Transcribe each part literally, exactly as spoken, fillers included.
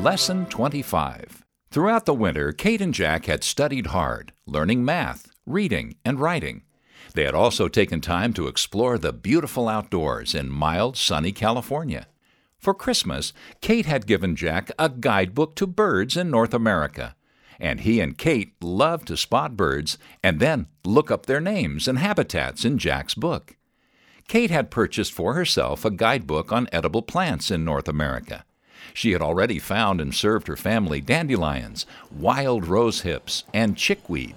Lesson twenty-five. Throughout the winter, Kate and Jack had studied hard, learning math, reading, and writing. They had also taken time to explore the beautiful outdoors in mild, sunny California. For Christmas, Kate had given Jack a guidebook to birds in North America, and he and Kate loved to spot birds and then look up their names and habitats in Jack's book. Kate had purchased for herself a guidebook on edible plants in North America. She had already found and served her family dandelions, wild rose hips, and chickweed.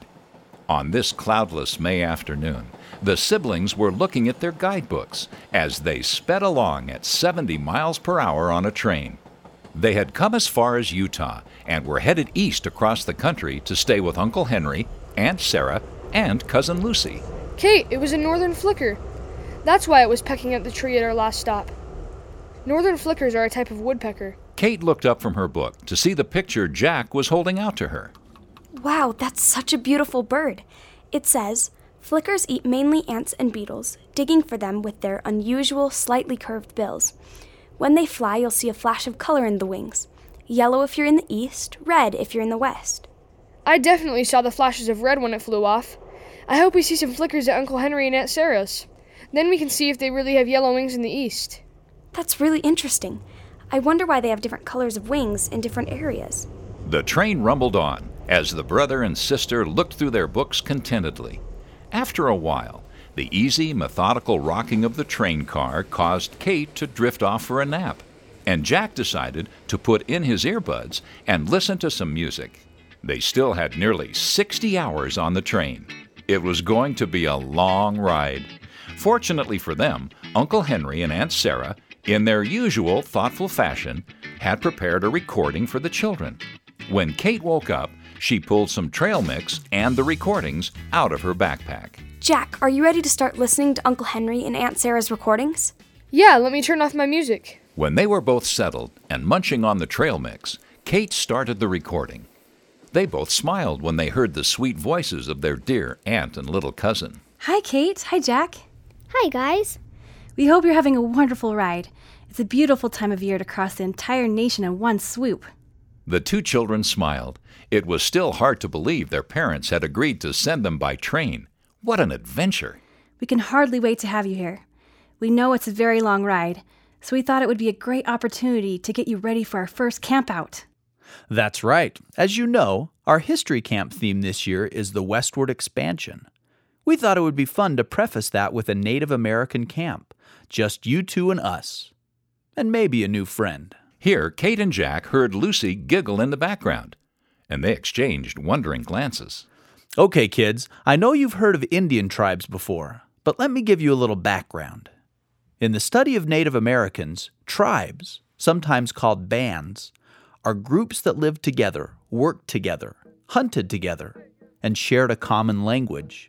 On this cloudless May afternoon, the siblings were looking at their guidebooks as they sped along at seventy miles per hour on a train. They had come as far as Utah and were headed east across the country to stay with Uncle Henry, Aunt Sarah, and Cousin Lucy. Kate, it was a northern flicker. That's why it was pecking at the tree at our last stop. Northern flickers are a type of woodpecker. Kate looked up from her book to see the picture Jack was holding out to her. Wow, that's such a beautiful bird. It says, flickers eat mainly ants and beetles, digging for them with their unusual, slightly curved bills. When they fly, you'll see a flash of color in the wings. Yellow if you're in the east, red if you're in the west. I definitely saw the flashes of red when it flew off. I hope we see some flickers at Uncle Henry and Aunt Sarah's. Then we can see if they really have yellow wings in the east. That's really interesting. I wonder why they have different colors of wings in different areas. The train rumbled on as the brother and sister looked through their books contentedly. After a while, the easy, methodical rocking of the train car caused Kate to drift off for a nap, and Jack decided to put in his earbuds and listen to some music. They still had nearly sixty hours on the train. It was going to be a long ride. Fortunately for them, Uncle Henry and Aunt Sarah, in their usual thoughtful fashion, had prepared a recording for the children. When Kate woke up, she pulled some trail mix and the recordings out of her backpack. Jack, are you ready to start listening to Uncle Henry and Aunt Sarah's recordings? Yeah, let me turn off my music. When they were both settled and munching on the trail mix, Kate started the recording. They both smiled when they heard the sweet voices of their dear aunt and little cousin. Hi, Kate. Hi, Jack. Hi, guys. We hope you're having a wonderful ride. It's a beautiful time of year to cross the entire nation in one swoop. The two children smiled. It was still hard to believe their parents had agreed to send them by train. What an adventure! We can hardly wait to have you here. We know it's a very long ride, so we thought it would be a great opportunity to get you ready for our first camp out. That's right. As you know, our history camp theme this year is the westward expansion. We thought it would be fun to preface that with a Native American camp, just you two and us, and maybe a new friend. Here, Kate and Jack heard Lucy giggle in the background, and they exchanged wondering glances. Okay, kids, I know you've heard of Indian tribes before, but let me give you a little background. In the study of Native Americans, tribes, sometimes called bands, are groups that lived together, worked together, hunted together, and shared a common language.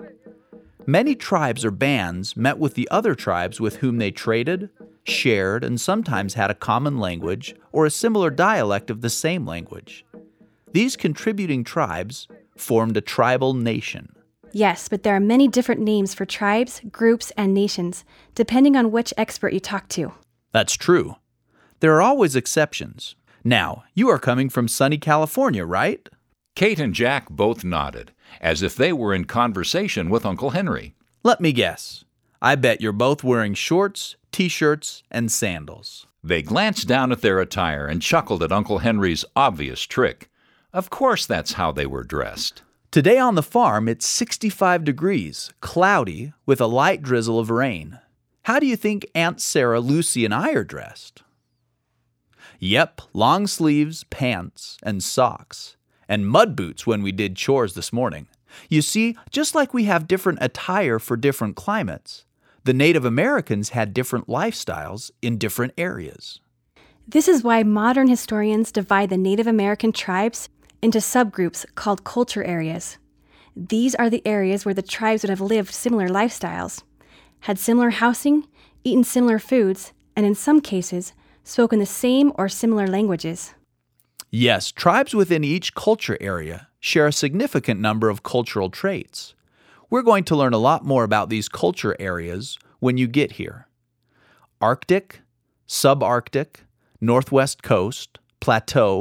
Many tribes or bands met with the other tribes with whom they traded, shared, and sometimes had a common language or a similar dialect of the same language. These contributing tribes formed a tribal nation. Yes, but there are many different names for tribes, groups, and nations, depending on which expert you talk to. That's true. There are always exceptions. Now, you are coming from sunny California, right? Kate and Jack both nodded, as if they were in conversation with Uncle Henry. Let me guess. I bet you're both wearing shorts, t-shirts, and sandals. They glanced down at their attire and chuckled at Uncle Henry's obvious trick. Of course that's how they were dressed. Today on the farm, it's sixty-five degrees, cloudy, with a light drizzle of rain. How do you think Aunt Sarah, Lucy, and I are dressed? Yep, long sleeves, pants, and socks. And mud boots when we did chores this morning. You see, just like we have different attire for different climates, the Native Americans had different lifestyles in different areas. This is why modern historians divide the Native American tribes into subgroups called culture areas. These are the areas where the tribes would have lived similar lifestyles, had similar housing, eaten similar foods, and in some cases, spoken the same or similar languages. Yes, tribes within each culture area share a significant number of cultural traits. We're going to learn a lot more about these culture areas when you get here. Arctic, subarctic, Northwest Coast, Plateau,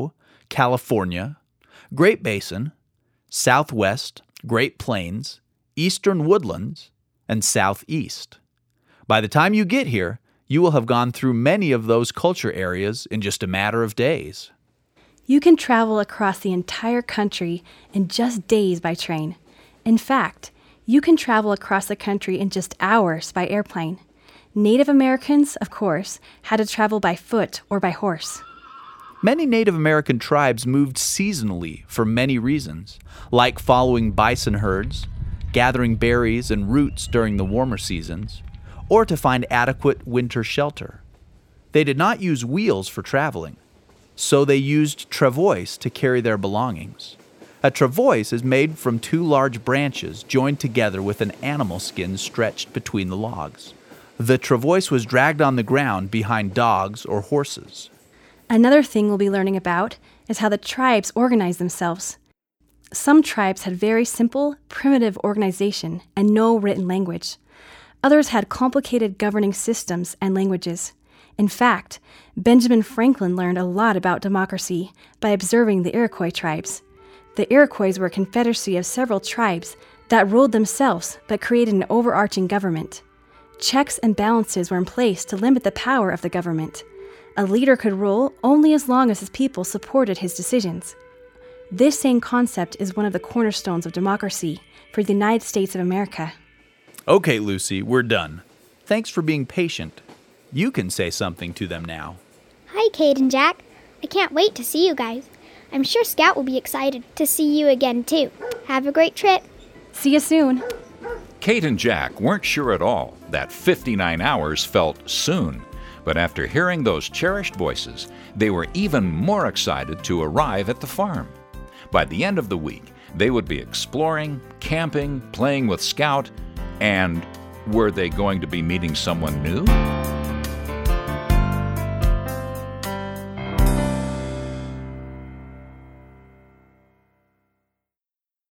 California, Great Basin, Southwest, Great Plains, Eastern Woodlands, and Southeast. By the time you get here, you will have gone through many of those culture areas in just a matter of days. You can travel across the entire country in just days by train. In fact, you can travel across the country in just hours by airplane. Native Americans, of course, had to travel by foot or by horse. Many Native American tribes moved seasonally for many reasons, like following bison herds, gathering berries and roots during the warmer seasons, or to find adequate winter shelter. They did not use wheels for traveling, so they used travois to carry their belongings. A travois is made from two large branches joined together with an animal skin stretched between the logs. The travois was dragged on the ground behind dogs or horses. Another thing we'll be learning about is how the tribes organize themselves. Some tribes had very simple, primitive organization and no written language. Others had complicated governing systems and languages. In fact, Benjamin Franklin learned a lot about democracy by observing the Iroquois tribes. The Iroquois were a confederacy of several tribes that ruled themselves but created an overarching government. Checks and balances were in place to limit the power of the government. A leader could rule only as long as his people supported his decisions. This same concept is one of the cornerstones of democracy for the United States of America. Okay, Lucy, we're done. Thanks for being patient. You can say something to them now. Hi, Kate and Jack. I can't wait to see you guys. I'm sure Scout will be excited to see you again, too. Have a great trip. See you soon. Kate and Jack weren't sure at all that fifty-nine hours felt soon. But after hearing those cherished voices, they were even more excited to arrive at the farm. By the end of the week, they would be exploring, camping, playing with Scout, and were they going to be meeting someone new?